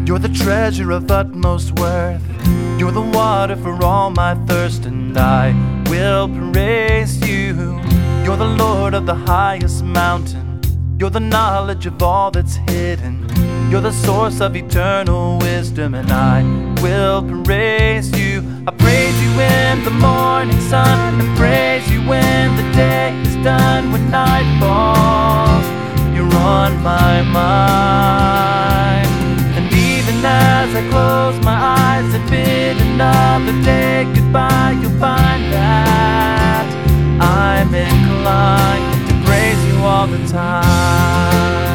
You're the treasure of utmost worth. You're the water for all my thirst, and I will praise you. You're the Lord of the highest mountain. You're the knowledge of all that's hidden. You're the source of eternal wisdom, and I will praise you. I praise you in the morning sun, and praise you when the day is done. When night falls, you're on my mind. And even as I close my eyes and bid another day goodbye, you'll find that I'm inclined to praise you all the time.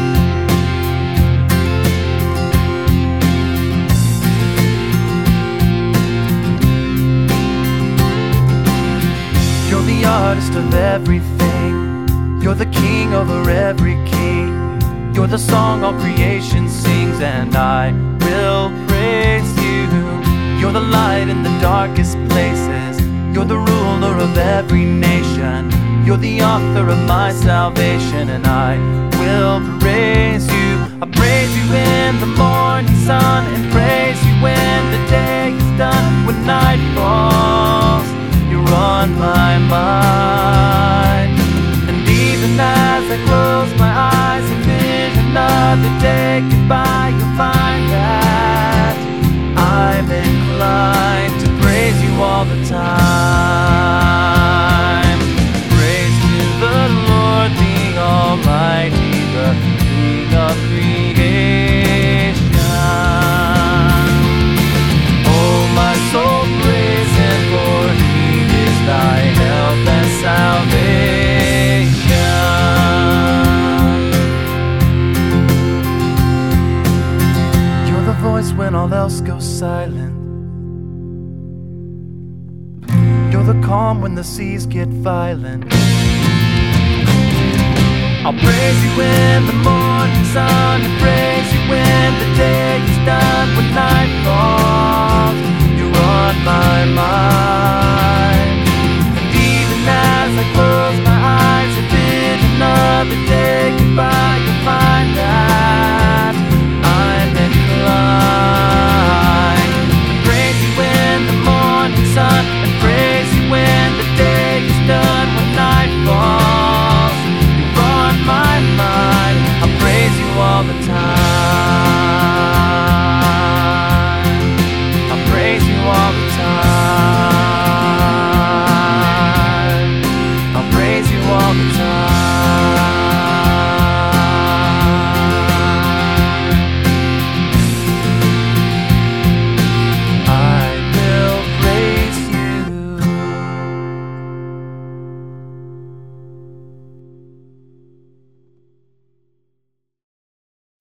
You're the artist of everything. You're the king over every king. You're the song all creation sings, and I will praise you. You're the light in the darkest places. You're the ruler of every nation. You're the author of my salvation, and I will praise you. I praise you in the morning sun, and praise you when the day is done. When night falls, you're on my mind. And even as I close my eyes and bid another day goodbye, you'll find that I'm inclined to praise you all the time. Praise to the Lord, the Almighty, the King of creation. Oh, my soul, praise Him, for He is thy help and salvation. You're the voice when all else goes silent. You're the calm when the seas get violent. I'll praise you in the morning sun, and praise you when the day